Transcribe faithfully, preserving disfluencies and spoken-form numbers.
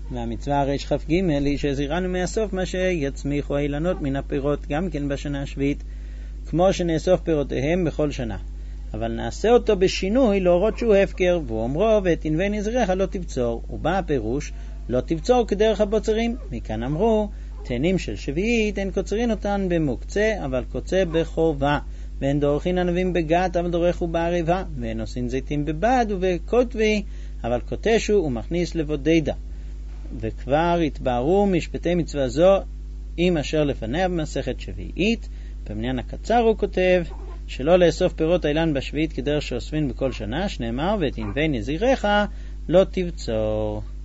והמצווה הרי שכ"ג היא שהזהירנו מהסוף מה שיצמיחו האילנות מן הפירות גם כן בשנה השביעית, כמו שנאסוף פירותיהם בכל שנה. אבל נעשה אותו בשינוי להורות שהוא הפקר, והוא אומרו ואת ענבי נזירך לא תבצור, ובא הפירוש לא תבצור כדרך הבוצרים. מכאן אמרו תאנים של שביעית אין קוצרין אותן במוקצה אבל קוצה בחובה, ואין דורכין ענבים בגת אבל דורכו בעריבה, ואין עושים זיתים בבד ובקוטבי אבל קוטשו ומכניס לבודדה. וכבר התבהרו משפטי מצווה זו עם אשר לפניה במסכת שביעית. במניין הקצר הוא כותב שלא לאסוף פירות האילן בשביעית כדרך שאוספין בכל שנה, שנאמר ואת ענבי נזירך לא תבצור.